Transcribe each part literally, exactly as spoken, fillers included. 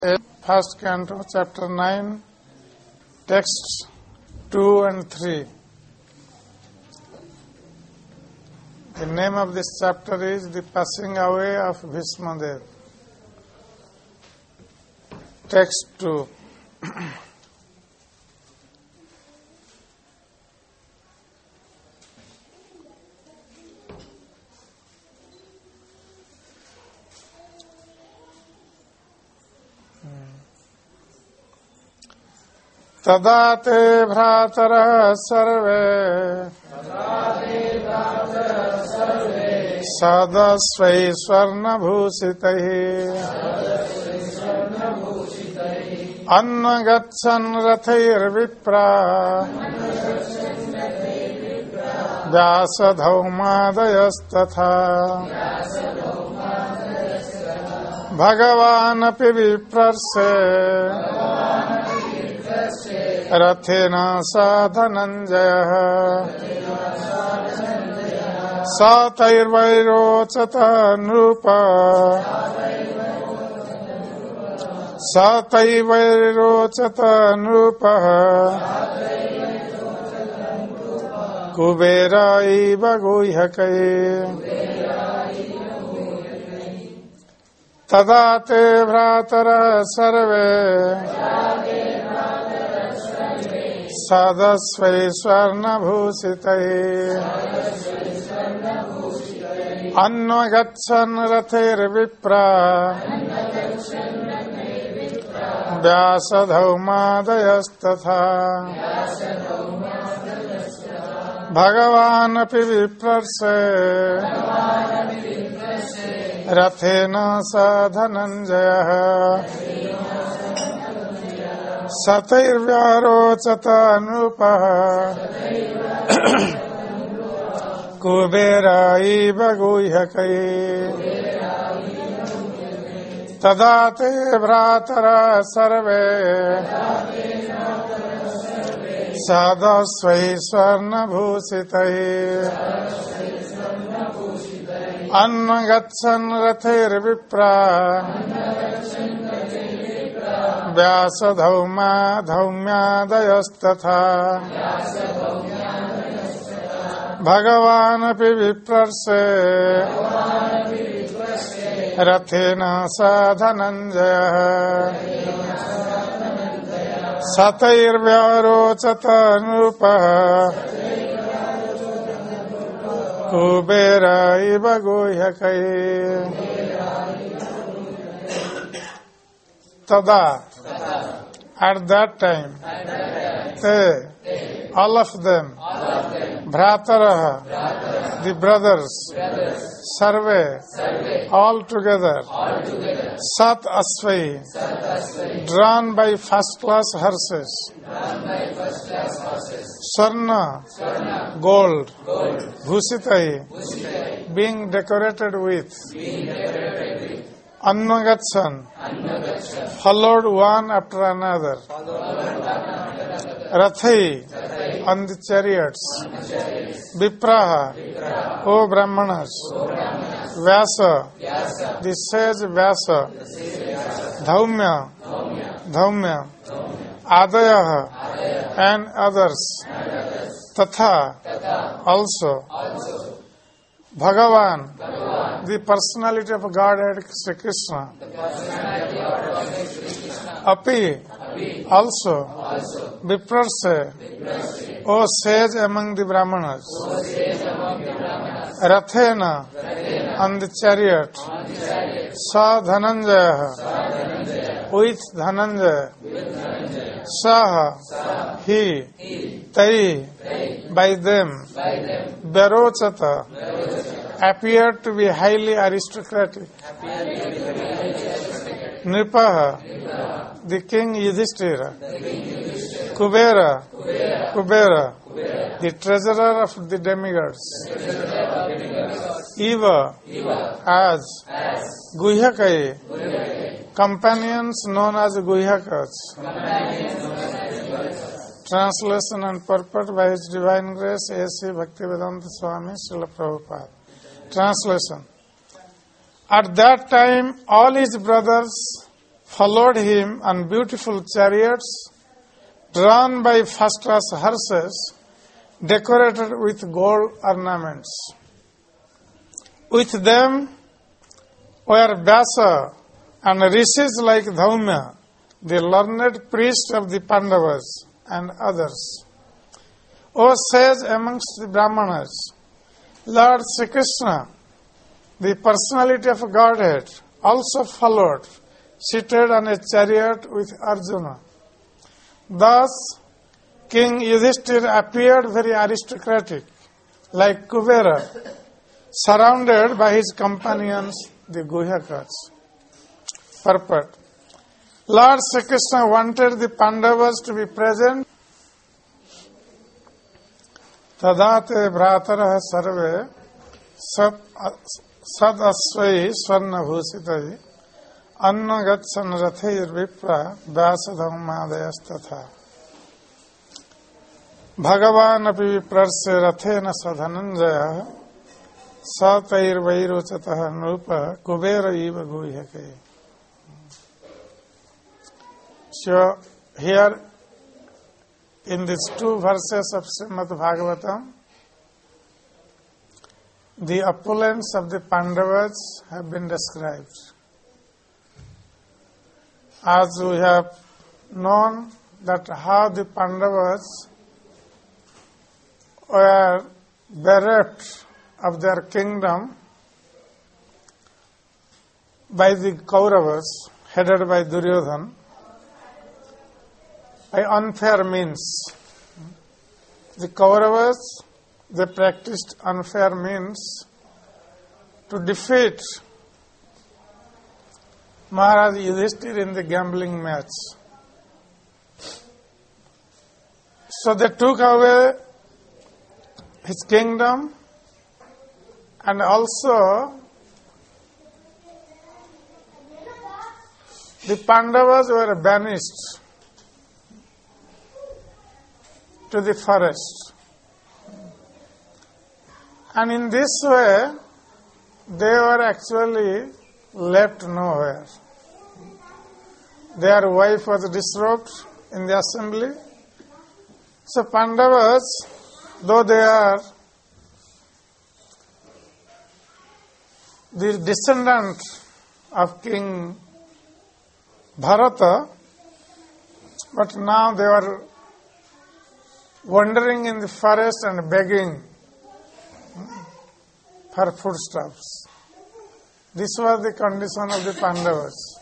First Canto, Chapter nine, Texts two and three. The name of this chapter is The Passing Away of Bhishmadev. Text two. तदा ते भ्रातरः सर्वे सदस्वै स्वर्णभूषितैः अन्वगच्छन् रथैर्विप्रा व्यासधौमादयस्तथा भगवानपि विप्रर्षे रथेन स धनञ्जयः स तैर्वैरोचत नृप स तैर्वैरोचत नृपः कुबेर इव गुह्यकैः तदा ते भ्रातरः सर्वे सदस्वै स्वर्णभूषितैः अन्वगच्छन् रथैर्विप्रा व्यासधौमादयस्तथा भगवानपि विप्रर्षे रथेन स धनञ्जयः सतैर्व्यारोचत नृपः कुबेर इव गुह्यकैः तदा ते भ्रातरः सर्वे सदस्वै स्वर्णभूषितैः अन्वगच्छन् रथैर्विप्रा व्यासधौमा धौम्यादयस्तथा भगवानपि विप्रर्षे रथेन स धनञ्जयः सतैर्व्यारोचत नृपः कुबेर इव गुह्यकैः तदा. At that time, they, all of them, Bhrataraha, the brothers, Sarve, all together, Sat Asvai, drawn by first-class horses, Swarna, gold, Bhushitai, being decorated with, Annagachan, followed one after another. Rathai, on the chariots. Vipraha, O Brahmanas. Vyasa, the sage Vyasa. Dhaumya, Dhaumya. Adayaha, and others. Tatha, also. Bhagavan, the personality of Godhead Sri Krishna. Api, also. Viprarse, O sage among the Brahmanas. Rathena, on the chariot. Sa Dhananjaya, with Dhananjaya. Saha, he. Tai, by them. Varochata, appeared to be highly aristocratic. Nripaha, the king Yudhishthira. Kubera, Kubera, the treasurer of the demigods. Eva, as. Guhyakai, companions known as Guhyakas. Translation and purport by His Divine Grace A C Bhaktivedanta Swami Srila Prabhupada. Translation. At that time, all his brothers, followed him on beautiful chariots drawn by first-class horses decorated with gold ornaments. With them were Vyasa and rishis like Dhaumya, the learned priest of the Pandavas, and others. O sage amongst the Brahmanas, Lord Sri Krishna, the personality of Godhead, also followed, seated on a chariot with Arjuna. Thus, King Yudhishthira appeared very aristocratic, like Kubera, surrounded by his companions, the Guhyakas. Purport. Lord Sri Krishna wanted the Pandavas to be present. Tadate bhratara sarve sad asvai swarna bhusitai anna gatsan rathir vipra vyasadhammadayas Bhagavan api viprasya rathena sadhananjaya satair vairochataha nrupa kubera iva guhyake. So here in these two verses of Srimad Bhagavatam, the opulence of the Pandavas have been described. As we have known that how the Pandavas were bereft of their kingdom by the Kauravas, headed by Duryodhana, by unfair means. The Kauravas, they practiced unfair means to defeat Maharaj Yudhishthira in the gambling match. So they took away his kingdom, and also the Pandavas were banished to the forest. And in this way, they were actually left nowhere. Their wife was disrobed in the assembly. So Pandavas, though they are the descendant of King Bharata, but now they were wandering in the forest and begging for foodstuffs. This was the condition of the Pandavas.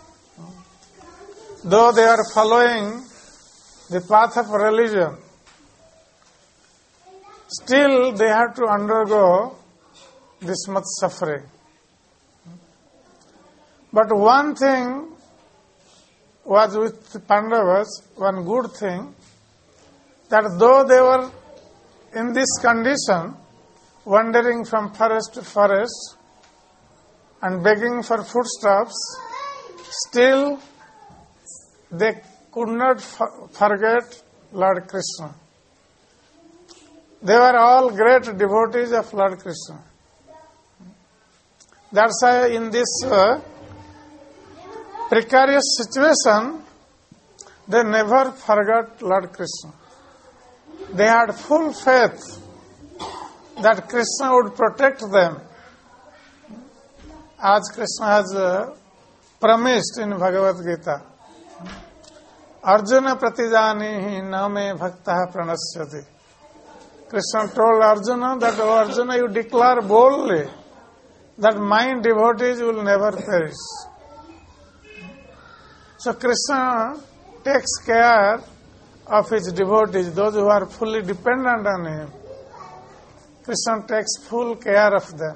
Though they are following the path of religion, still they have to undergo this much suffering. But one thing was with the Pandavas, one good thing, that though they were in this condition, wandering from forest to forest and begging for foodstuffs, still they could not forget Lord Krishna. They were all great devotees of Lord Krishna. That's why in this uh, precarious situation, they never forgot Lord Krishna. They had full faith that Krishna would protect them, as Krishna has uh, promised in Bhagavad Gita. Arjuna pratijanihi name bhaktaha pranasyati. Krishna told Arjuna that, oh Arjuna, you declare boldly that my devotees will never perish. So Krishna takes care of his devotees, those who are fully dependent on him. Krishna takes full care of them.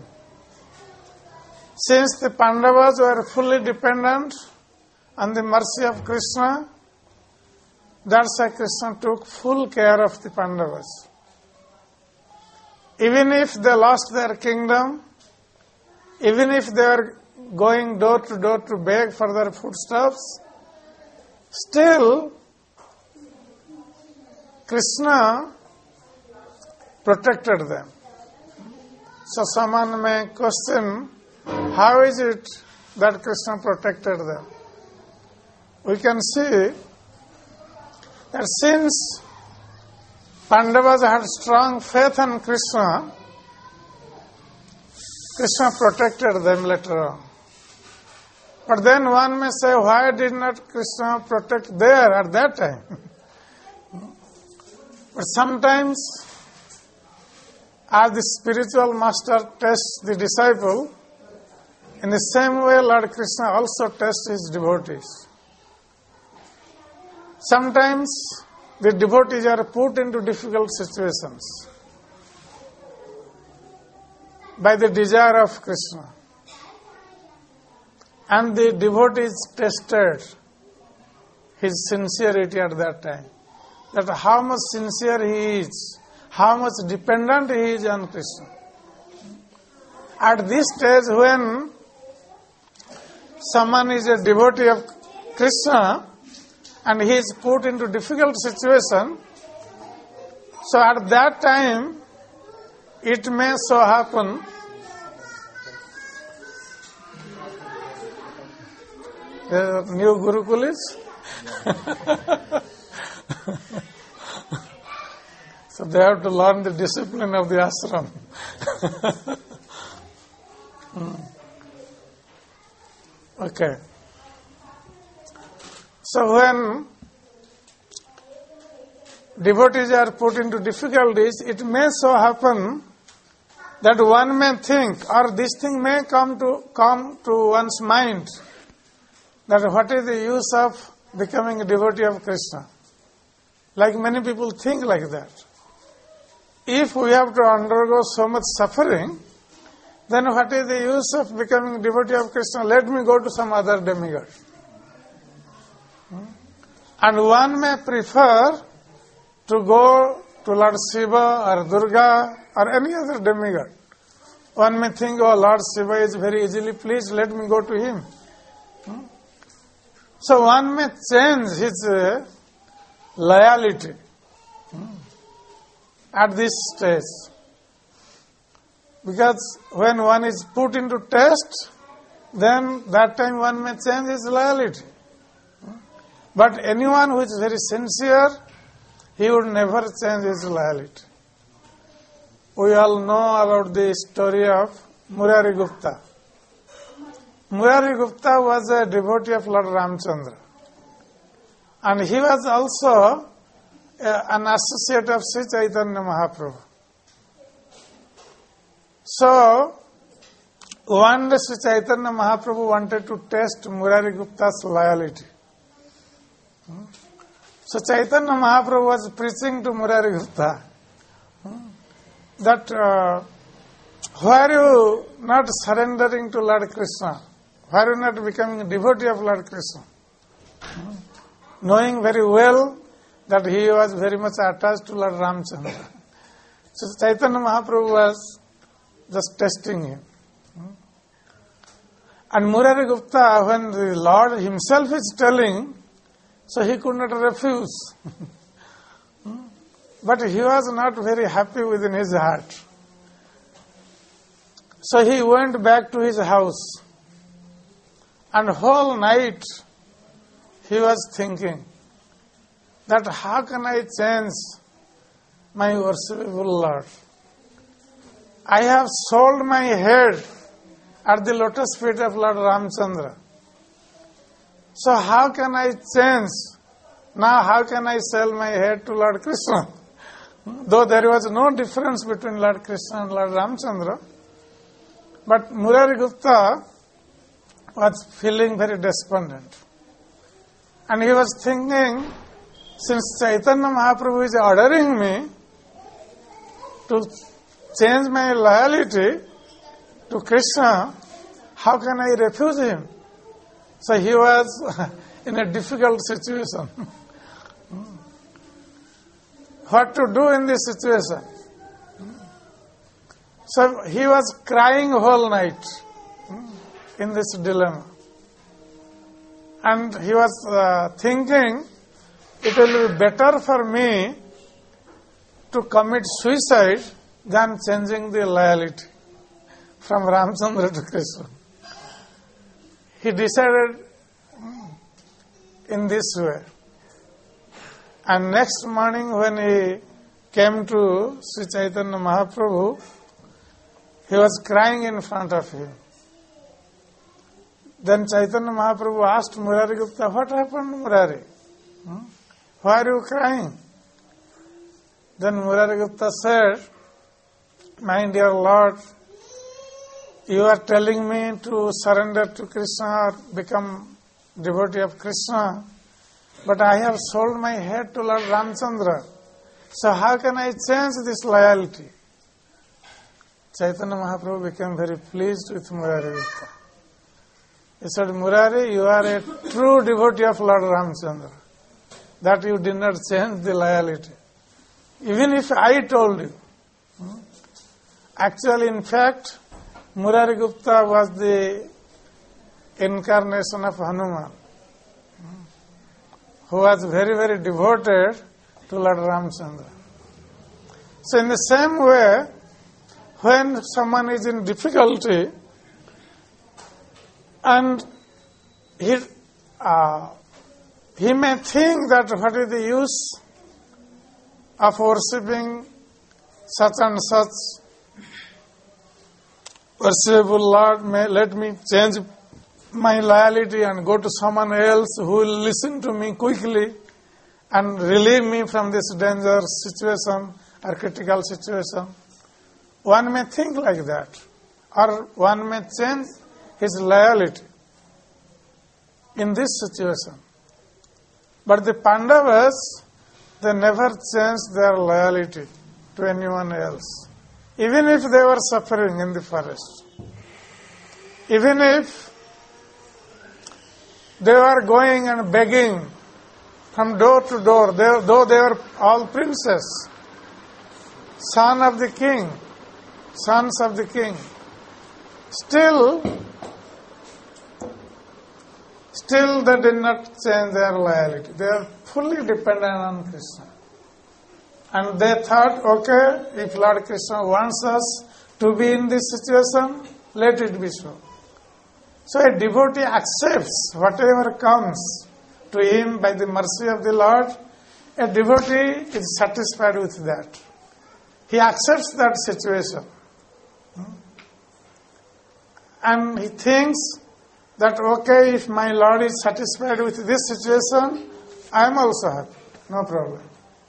Since the Pandavas were fully dependent on the mercy of Krishna, that's why Krishna took full care of the Pandavas. Even if they lost their kingdom, even if they were going door to door to beg for their foodstuffs, still Krishna protected them. So someone may question, how is it that Krishna protected them? we can see that since Pandavas had strong faith in Krishna, Krishna protected them later on. But then one may say, why did not Krishna protect there at that time? But sometimes, as the spiritual master tests the disciple, in the same way Lord Krishna also tests his devotees. Sometimes the devotees are put into difficult situations by the desire of Krishna. And the devotees tested his sincerity at that time. That how much sincere he is, how much dependent he is on Krishna. At this stage, when someone is a devotee of Krishna and he is put into difficult situation, so at that time, it may so happen the new Gurukul is so they have to learn the discipline of the ashram. hmm. Okay. So when devotees are put into difficulties, it may so happen that one may think, or this thing may come to come to one's mind, that what is the use of becoming a devotee of Krishna? Like many people think like that. If we have to undergo so much suffering, then what is the use of becoming a devotee of Krishna? Let me go to some other demigod. And one may prefer to go to Lord Shiva or Durga or any other demigod. One may think, oh, Lord Shiva is very easily pleased, let me go to him. So one may change his uh, loyalty at this stage. Because when one is put into test, then that time one may change his loyalty. But anyone who is very sincere, he would never change his loyalty. We all know about the story of Murari Gupta. Murari Gupta was a devotee of Lord Ramchandra. And he was also uh, an associate of Sri Chaitanya Mahaprabhu. So, one day Sri Chaitanya Mahaprabhu wanted to test Murari Gupta's loyalty. So Chaitanya Mahaprabhu was preaching to Murari Gupta that uh, why are you not surrendering to Lord Krishna? Why are you not becoming a devotee of Lord Krishna? Knowing very well that he was very much attached to Lord Ramchandra. So Chaitanya Mahaprabhu was just testing him. And Murari Gupta, when the Lord himself is telling, so he could not refuse. But he was not very happy within his heart. So he went back to his house. And whole night he was thinking that how can I change my worshipable Lord? I have sold my head at the lotus feet of Lord Ramchandra. So how can I change? Now how can I sell my head to Lord Krishna? Though there was no difference between Lord Krishna and Lord Ramchandra, but Murari Gupta was feeling very despondent. And he was thinking, since Chaitanya Mahaprabhu is ordering me to change my loyalty to Krishna, how can I refuse him? So he was in a difficult situation. What to do in this situation? So he was crying whole night in this dilemma. And he was uh, thinking, it will be better for me to commit suicide than changing the loyalty from Ramchandra to Krishna. He decided in this way. And next morning when he came to Sri Chaitanya Mahaprabhu, he was crying in front of him. Then Chaitanya Mahaprabhu asked Murari Gupta, what happened, Murari? Hmm? Why are you crying? Then Murari Gupta said, my dear Lord, you are telling me to surrender to Krishna or become devotee of Krishna, but I have sold my head to Lord Ramchandra. So how can I change this loyalty? Chaitanya Mahaprabhu became very pleased with Murari Gupta. He said, Murari, you are a true devotee of Lord Ramchandra, that you did not change the loyalty. Even if I told you. Actually, in fact, Murari Gupta was the incarnation of Hanuman, who was very, very devoted to Lord Ramchandra. So in the same way, when someone is in difficulty and he, uh, he may think that what is the use of worshipping such and such worshipful Lord, may let me change my loyalty and go to someone else who will listen to me quickly and relieve me from this dangerous situation or critical situation. One may think like that, or one may change his loyalty in this situation. But the Pandavas, they never changed their loyalty to anyone else, even if they were suffering in the forest. Even if they were going and begging from door to door, they, though they were all princes, son of the king, sons of the king, still, still they did not change their loyalty. They are fully dependent on Krishna. And they thought, okay, if Lord Krishna wants us to be in this situation, let it be so. So a devotee accepts whatever comes to him by the mercy of the Lord. A devotee is satisfied with that. He accepts that situation. And he thinks that, okay, if my Lord is satisfied with this situation, I am also happy. No problem.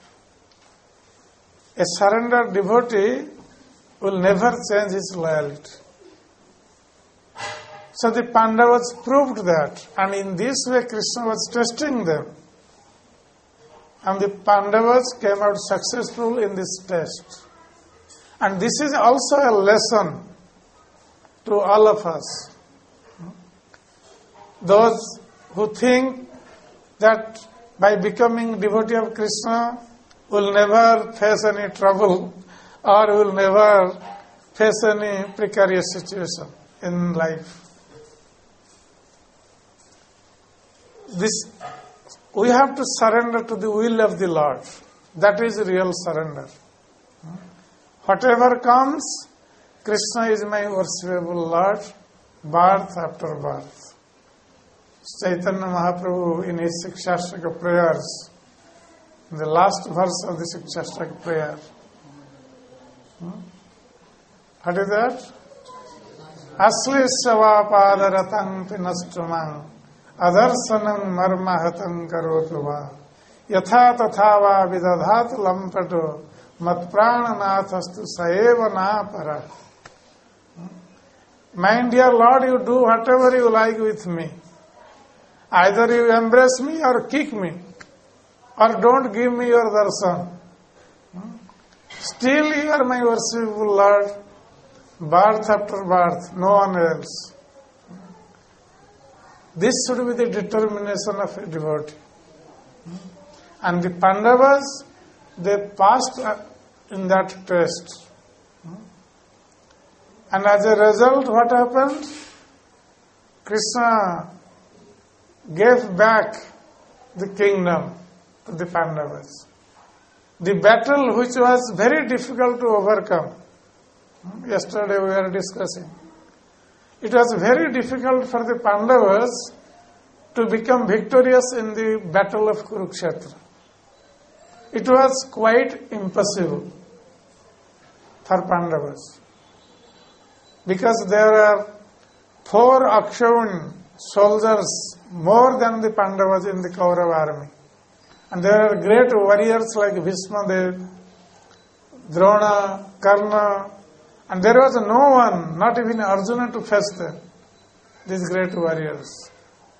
A surrendered devotee will never change his loyalty. So the Pandavas proved that, and in this way Krishna was testing them. And the Pandavas came out successful in this test. And this is also a lesson to all of us. Those who think that by becoming devotee of Krishna will never face any trouble or will never face any precarious situation in life. This, we have to surrender to the will of the Lord. That is real surrender. Whatever comes, Krishna is my worshipable Lord, birth after birth. Chaitanya Mahaprabhu in his Sikshashtaka prayers, in the last verse of the Sikshashtaka prayer. Hmm? What is that? Aslishava padaratam pinastumam adarsanam marmahatam karotuva yatha tathava vidadhat lampato matprananathastu saeva na para. My dear Lord, you do whatever you like with me. Either you embrace me or kick me, or don't give me your darshan. Still you are my worshipful Lord, birth after birth, no one else. This should be the determination of a devotee. And the Pandavas, they passed in that test. And as a result, what happened? Krishna gave back the kingdom to the Pandavas. The battle which was very difficult to overcome. Yesterday we were discussing. It was very difficult for the Pandavas to to become victorious in the battle of Kurukshetra. It was quite impossible for Pandavas, because there are four Akshavani soldiers more than the Pandavas in the Kaurava army. And there are great warriors like Bhismadev, Drona, Karna, and there was no one, not even Arjuna, to face them, these great warriors.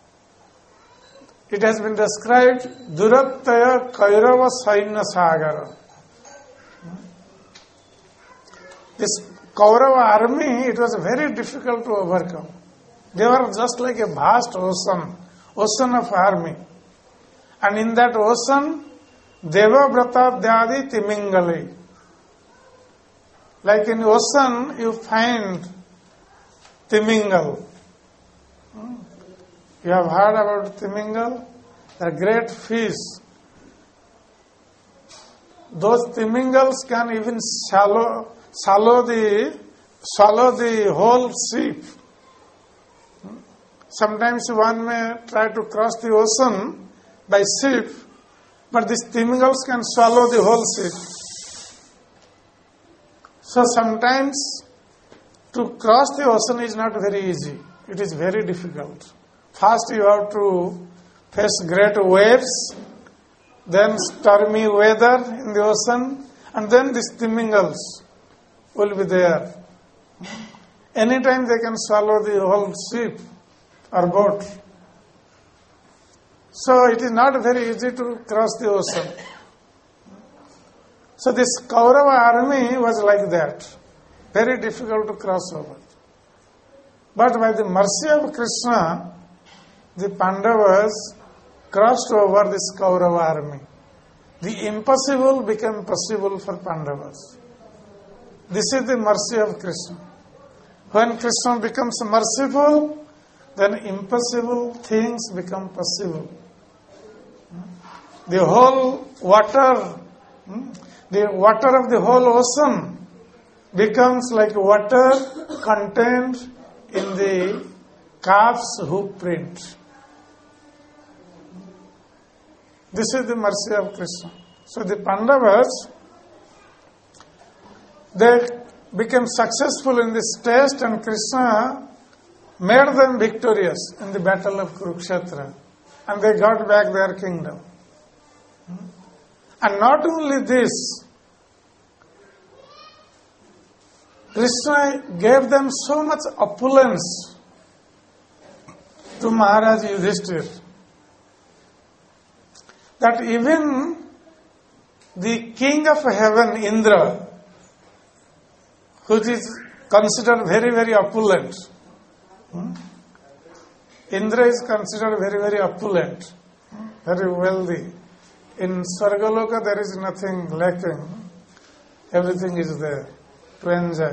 It has been described, Durattaya Kairava Saina Sagara. This Kaurava army, it was very difficult to overcome. They were just like a vast ocean, ocean of army. And in that ocean, Devabrata Dhyadi Timingali. Like in ocean, you find Timingal. You have heard about Timingal? They are great fish. Those Timingals can even swallow, swallow the, swallow the whole ship. Sometimes one may try to cross the ocean by ship, but these Timingals can swallow the whole ship. So sometimes to cross the ocean is not very easy. It is very difficult. First you have to face great waves, then stormy weather in the ocean, and then these Timingals will be there. Anytime they can swallow the whole ship or boat. So it is not very easy to cross the ocean. So this Kaurava army was like that. Very difficult to cross over. But by the mercy of Krishna, the Pandavas crossed over this Kaurava army. The impossible became possible for Pandavas. This is the mercy of Krishna. When Krishna becomes merciful, then impossible things become possible. The whole water, the water of the whole ocean becomes like water contained in the calf's hoof print. This is the mercy of Krishna. So the Pandavas, they became successful in this test, and Krishna made them victorious in the battle of Kurukshetra, and they got back their kingdom. And not only this, Krishna gave them so much opulence to Maharaj Yudhishthira that even the king of heaven, Indra, which is considered very, very opulent, hmm? Indra is considered very, very opulent, very wealthy. In Swargaloka there is nothing lacking. Everything is there to enjoy.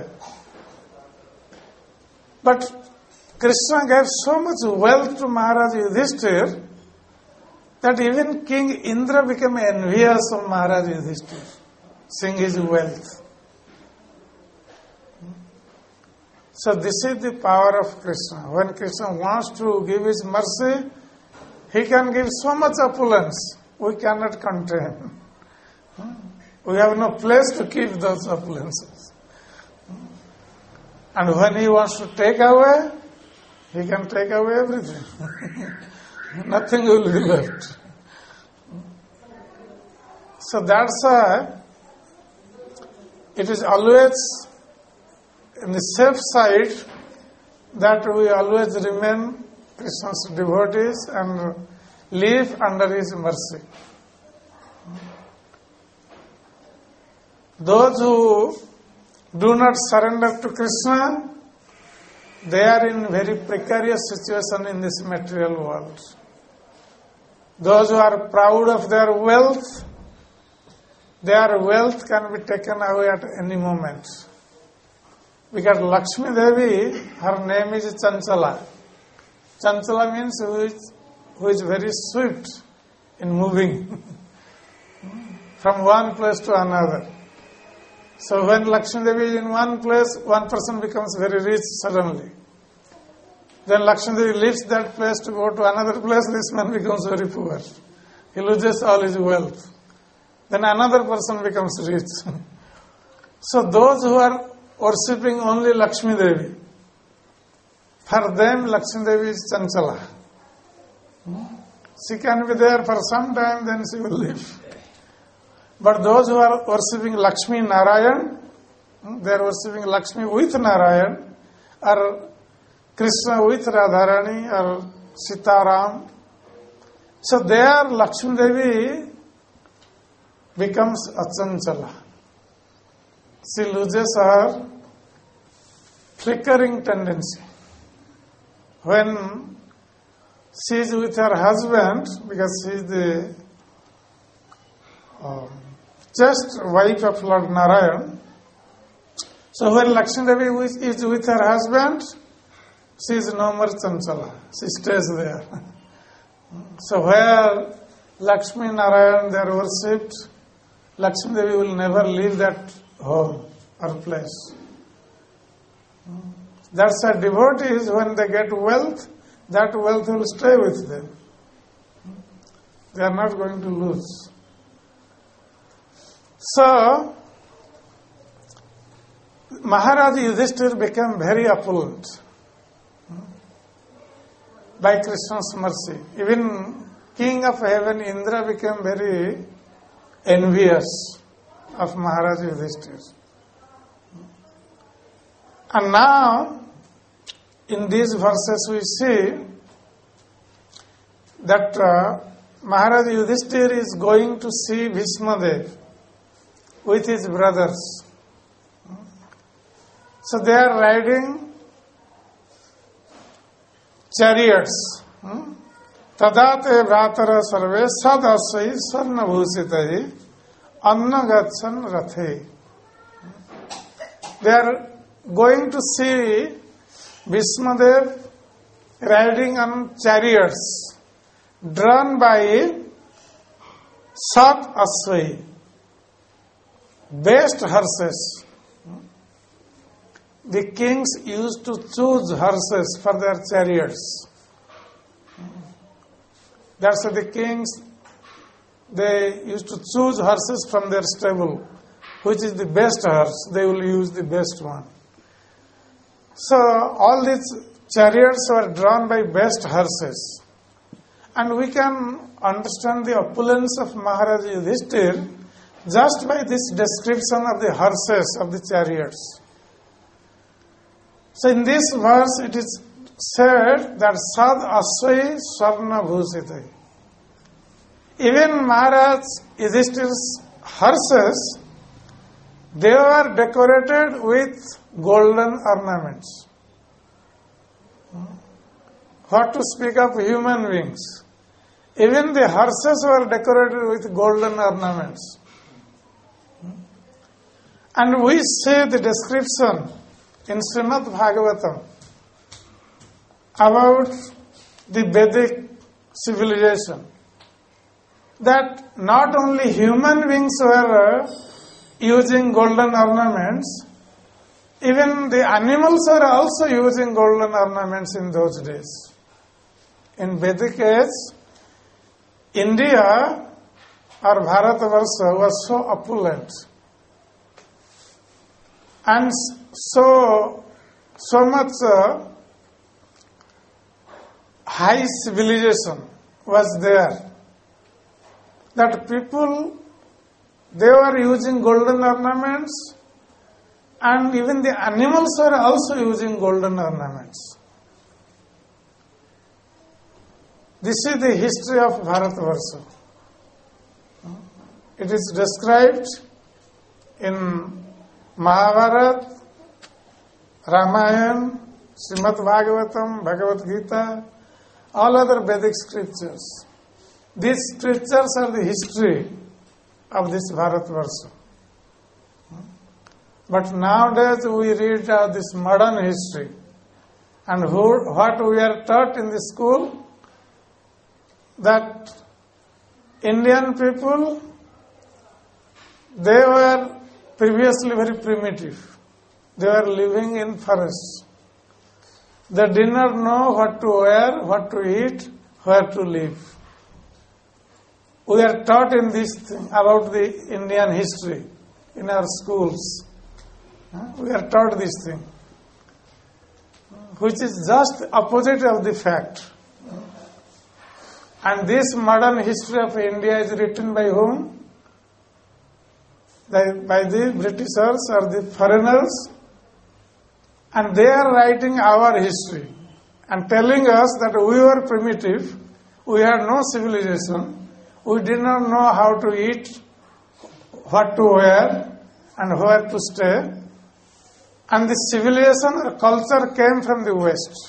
But Krishna gave so much wealth to Maharaj Yudhishthira that even King Indra became envious of Maharaj Yudhishthira, seeing his wealth. So this is the power of Krishna. When Krishna wants to give his mercy, he can give so much opulence, we cannot contain. We have no place to keep those opulences. And when he wants to take away, he can take away everything. Nothing will be left. So that's why it is always in the safe side that we always remain Krishna's devotees and live under his mercy. Those who do not surrender to Krishna, they are in very precarious situation in this material world. Those who are proud of their wealth, their wealth can be taken away at any moment. Because Lakshmi Devi, her name is Chanchala. Chanchala means who is, who is very swift in moving from one place to another. So when Lakshmi Devi is in one place, one person becomes very rich suddenly. Then Lakshmi Devi leaves that place to go to another place, this man becomes very poor. He loses all his wealth. Then another person becomes rich. So those who are worshipping only Lakshmi Devi, for them Lakshmi Devi is Chanchala. She can be there for some time, then she will leave. But those who are worshipping Lakshmi Narayan, they are worshipping Lakshmi with Narayan, or Krishna with Radharani, or Sitaram. So there Lakshmi Devi becomes Achanchala. She loses her flickering tendency. When she is with her husband, because she is the um, just wife of Lord Narayan, so when Lakshmi Devi is with her husband, she is no more Chanchala. She stays there. So where Lakshmi Narayan they are worshipped, Lakshmi Devi will never leave that home or place. That's why devotees, when they get wealth, that wealth will stay with them. They are not going to lose. So, Maharaj Yudhishthira became very opulent by Krishna's mercy. Even King of Heaven, Indra, became very envious of Maharaj Yudhishthira. And now, in these verses we see that uh, Maharaj Yudhishthira is going to see Bhishmadev with his brothers. So they are riding chariots. Tadate bhatara sarve sadasai sarnabhusitai annagachan rathe. They are going to see Bhishmadev riding on chariots drawn by Sat Aswai, best horses. The kings used to choose horses for their chariots. That's why the kings, they used to choose horses from their stable. Which is the best horse, they will use the best one. So all these chariots were drawn by best horses. And we can understand the opulence of Maharaj Yudhishthira just by this description of the horses of the chariots. So in this verse it is said that Sad Aswai Sarna Bhusitai. Even Maharaj Yudhishthira's horses, they were decorated with golden ornaments. What to speak of human beings? Even the horses were decorated with golden ornaments. And we see the description in Srimad Bhagavatam about the Vedic civilization, that not only human beings were using golden ornaments, even the animals were also using golden ornaments in those days. In Vedic age, India or Bharatavarsha was so opulent and so so much uh, high civilization was there that people, they were using golden ornaments, and even the animals were also using golden ornaments. This is the history of Bharatavarsha. It is described in Mahabharata, Ramayana, Srimad Bhagavatam, Bhagavad Gita, all other Vedic scriptures. These scriptures are the history of this Bharatavarsha. But nowadays we read uh, this modern history, and who, what we are taught in the school, that Indian people, they were previously very primitive. They were living in forests. They did not know what to wear, what to eat, where to live. We are taught in this thing about the Indian history in our schools. We are taught this thing, which is just opposite of the fact. And this modern history of India is written by whom? By the Britishers or the foreigners. And they are writing our history and telling us that we were primitive, we had no civilization, we did not know how to eat, what to wear, and where to stay. And the civilization or culture came from the West.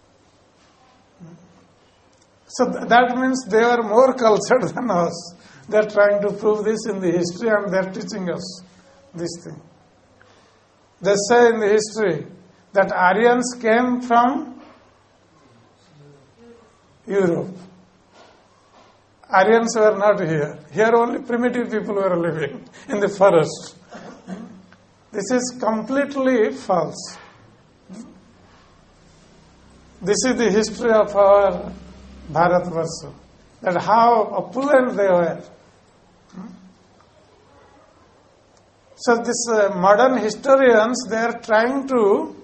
So that means they are more cultured than us. They are trying to prove this in the history and they are teaching us this thing. They say in the history that Aryans came from Europe. Aryans were not here. Here only primitive people were living in the forest. This is completely false. This is the history of our Bharatvarsha, that how opulent they were. So these uh, modern historians, they are trying to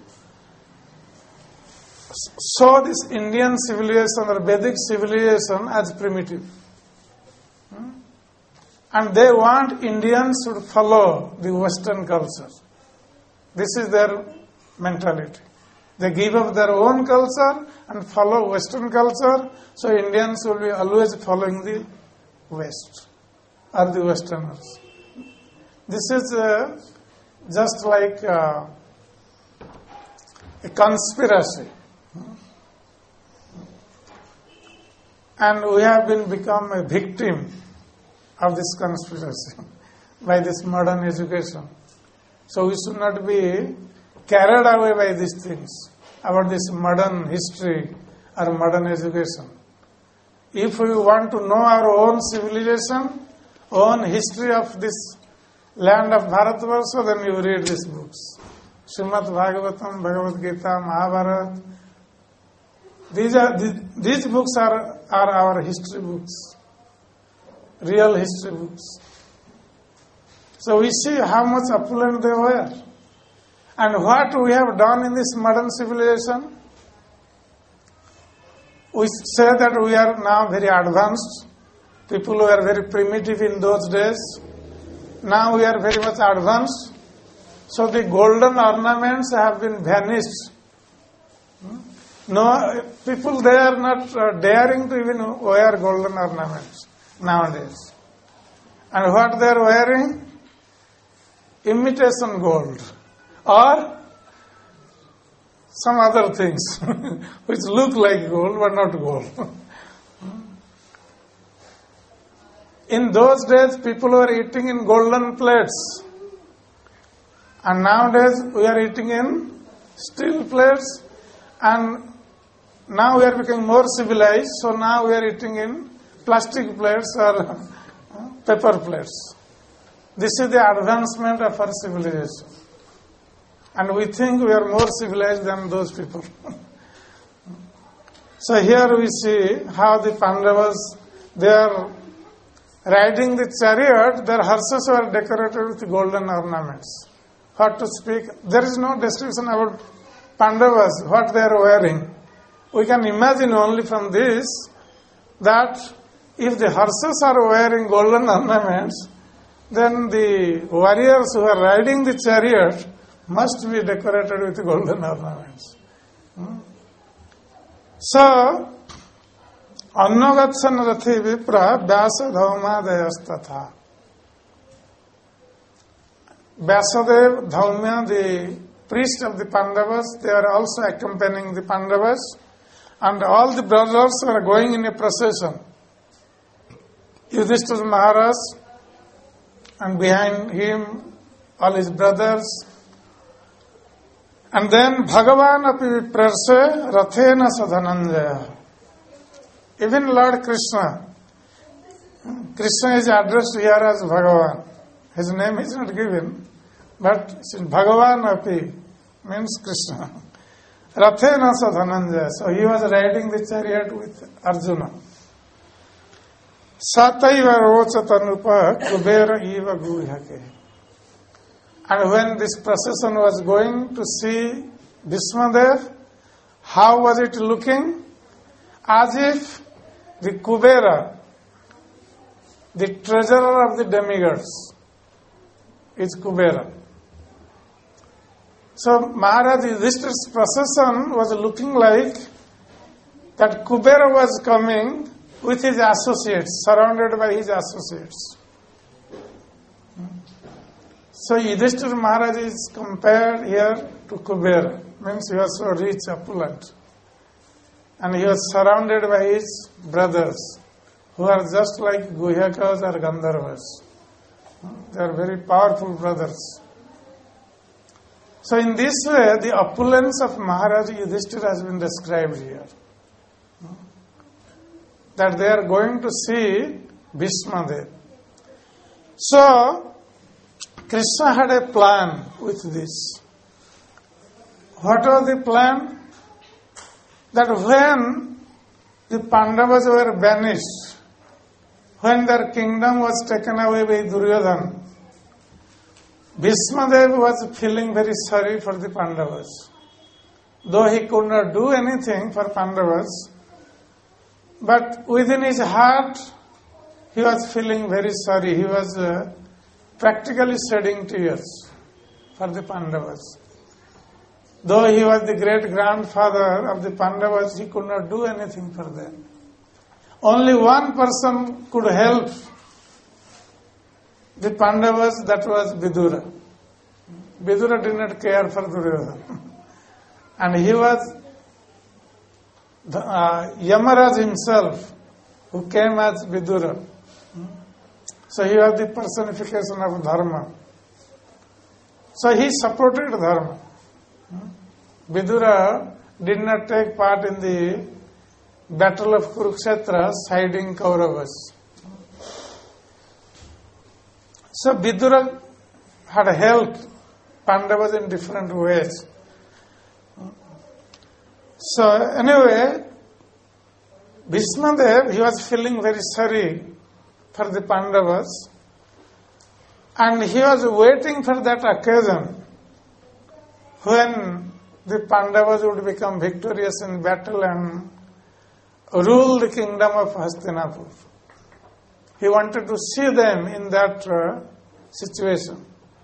show this Indian civilization or Vedic civilization as primitive. And they want Indians to follow the Western culture. This is their mentality. They give up their own culture and follow Western culture, so Indians will be always following the West or the Westerners. This is uh, just like uh, a conspiracy. And we have been become a victim of this conspiracy by this modern education. So we should not be carried away by these things about this modern history or modern education. If we want to know our own civilization, own history of this land of Bharatvarsha, then you read these books. Srimad Bhagavatam, Bhagavad Gita, Mahabharata. These are these books are, are our history books, real history books. So we see how much opulent they were. And what we have done in this modern civilization, we say that we are now very advanced. People were very primitive in those days. Now we are very much advanced. So the golden ornaments have been vanished. No, people they are not uh, daring to even wear golden ornaments nowadays. And what they are wearing? Imitation gold. Or some other things which look like gold but not gold. In those days, people were eating in golden plates. And nowadays, we are eating in steel plates. And now we are becoming more civilized. So now we are eating in plastic plates or paper plates. This is the advancement of our civilization. And we think we are more civilized than those people. So here we see how the Pandavas, they are riding the chariot, their horses were decorated with golden ornaments. What to speak? There is no description about Pandavas, what they are wearing. We can imagine only from this that if the horses are wearing golden ornaments, then the warriors who are riding the chariot must be decorated with golden ornaments. Hmm? So, Annagatsan Rathi Vipra Vyasa Dhaumadayasthatha. Vyasadev, Dhaumya, the priest of the Pandavas, they are also accompanying the Pandavas, and all the brothers are going in a procession. Yudhishthira Maharaj, and behind him all his brothers. And then Bhagavan api viprarse rathena sadhananjaya. Even Lord Krishna, Krishna is addressed here as Bhagavan. His name is not given, but Bhagavan api means Krishna. Rathena sa Dhananjaya. So he was riding the chariot with Arjuna. Sataiva rochatanupa kubera eva guhyake. And when this procession was going to see Bhismadev, how was it looking? As if the Kubera, the treasurer of the demigods, is Kubera. So Maharaj Yudhishthira's procession was looking like that Kubera was coming with his associates, surrounded by his associates. So Yudhishthira Maharaj is compared here to Kubera, means he was so rich, opulent. And he was surrounded by his brothers, who are just like Guhyakas or Gandharvas. They are very powerful brothers. So in this way, the opulence of Maharaj Yudhishthira has been described here. That they are going to see Bhismadev. So, Krishna had a plan with this. What was the plan? That when the Pandavas were banished, when their kingdom was taken away by Duryodhana, Bhismadev was feeling very sorry for the Pandavas. Though he could not do anything for Pandavas, but within his heart, he was feeling very sorry. He was uh, practically shedding tears for the Pandavas. Though he was the great-grandfather of the Pandavas, he could not do anything for them. Only one person could help the Pandavas, that was Vidura. Vidura did not care for Duryodhana. And he was uh, Yamaraj himself, who came as Vidura. So he was the personification of Dharma. So he supported Dharma. Vidura did not take part in the battle of Kurukshetra, siding Kauravas. So Vidura had helped Pandavas in different ways. So anyway, Bhismadev, he was feeling very sorry for the Pandavas, and he was waiting for that occasion when the Pandavas would become victorious in battle and rule the kingdom of Hastinapur. He wanted to see them in that uh, situation.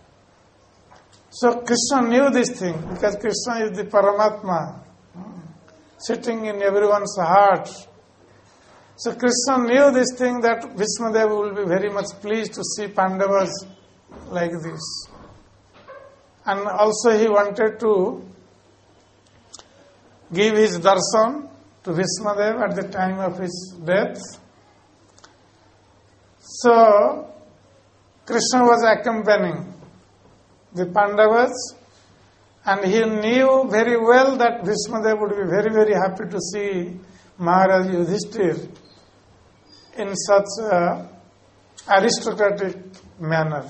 So Krishna knew this thing, because Krishna is the Paramatma, sitting in everyone's heart. So Krishna knew this thing, that Bhismadev will be very much pleased to see Pandavas like this. And also he wanted to give his darshan to Bhismadev at the time of his death. So Krishna was accompanying the Pandavas, and he knew very well that Bhismadev would be very, very happy to see Maharaj Yudhishthira in such a aristocratic manner.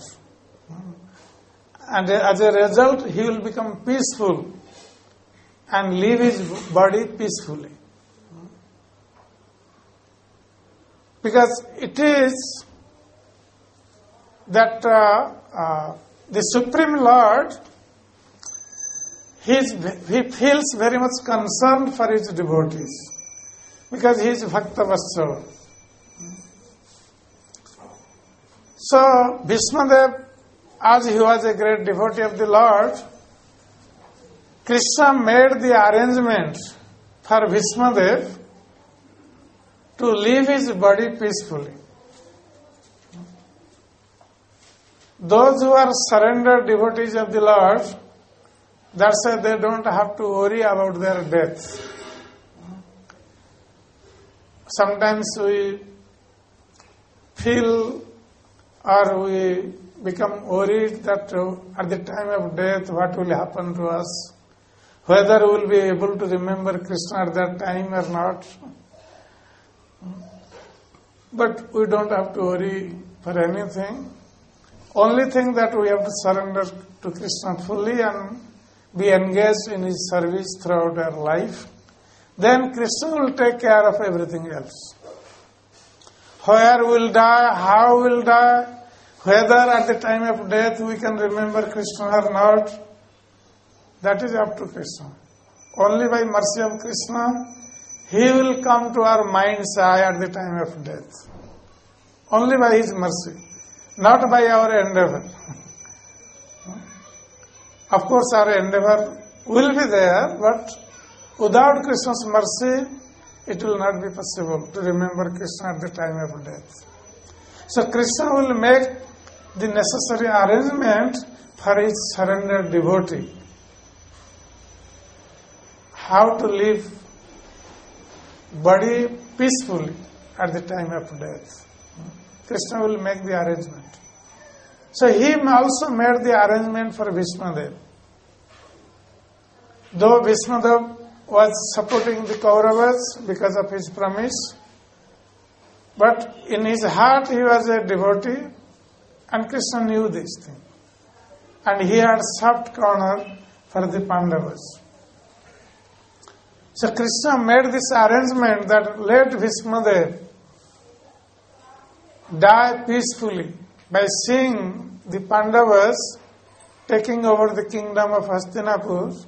And as a result, he will become peaceful and leave his body peacefully. Because it is that uh, uh, the Supreme Lord, he, is, he feels very much concerned for his devotees, because he is Bhakta Vatsala. So Bhismadev, as he was a great devotee of the Lord, Krishna made the arrangement for Bhismadev to leave his body peacefully. Those who are surrendered devotees of the Lord, that's why they don't have to worry about their death. Sometimes we feel or we become worried that at the time of death, what will happen to us? Whether we will be able to remember Krishna at that time or not. But we don't have to worry for anything. Only thing that we have to surrender to Krishna fully and be engaged in his service throughout our life, then Krishna will take care of everything else. Where we'll die, how we'll die, whether at the time of death we can remember Krishna or not, that is up to Krishna. Only by mercy of Krishna, he will come to our mind's eye at the time of death. Only by his mercy, not by our endeavor. Of course, our endeavor will be there, but without Krishna's mercy, it will not be possible to remember Krishna at the time of death. So Krishna will make the necessary arrangement for his surrendered devotee. How to live body peacefully at the time of death. Krishna will make the arrangement. So he also made the arrangement for Bhishmadev. Though Bhishmadev was supporting the Kauravas because of his promise, but in his heart he was a devotee, and Krishna knew this thing. And he had soft corner for the Pandavas. So Krishna made this arrangement that let Bhishmadev die peacefully by seeing the Pandavas taking over the kingdom of Hastinapur,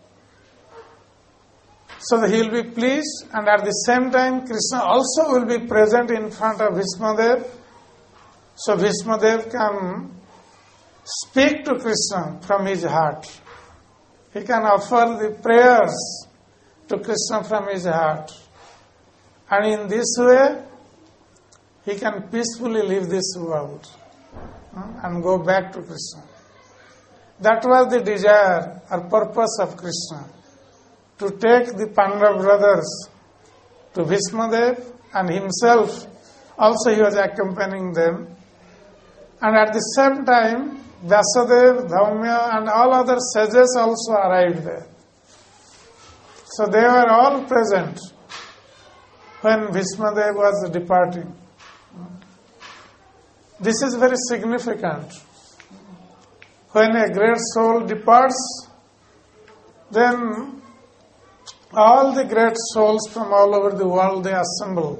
so that he will be pleased, and at the same time Krishna also will be present in front of Bhishmadev, so Bhishmadev can speak to Krishna from his heart. He can offer the prayers to Krishna from his heart. And in this way, he can peacefully leave this world and go back to Krishna. That was the desire or purpose of Krishna, to take the Pandava brothers to Bhishmadev, and himself also he was accompanying them. And at the same time, Vyasadeva, Dhaumya and all other sages also arrived there. So they were all present when Bhishmadev was departing. This is very significant. When a great soul departs, then all the great souls from all over the world, they assemble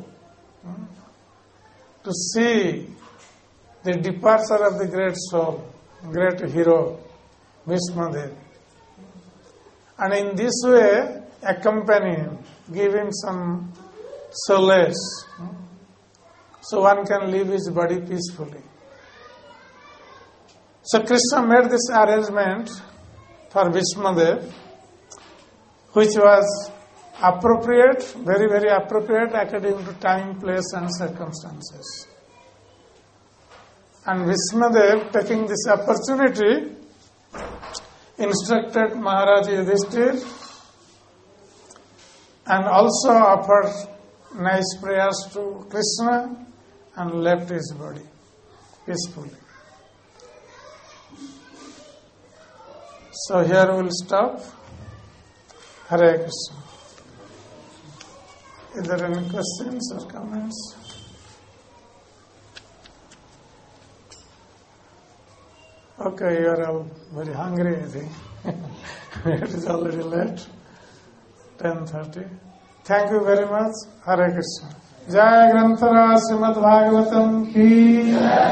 to see the departure of the great soul, great hero, Bhishmadev. And in this way, accompany him, give him some solace, so one can leave his body peacefully. So Krishna made this arrangement for Bhishmadev, which was appropriate, very, very appropriate according to time, place and circumstances. And Bhishmadev, taking this opportunity, instructed Maharaj Yudhishthir and also offered nice prayers to Krishna and left his body peacefully. So here we will stop. Hare Krishna. Is there any questions or comments? Okay, you are all very hungry, I think. It is already late, ten thirty. Thank you very much. Hare Krishna. Jai Granthara Srimad Bhagavatam ki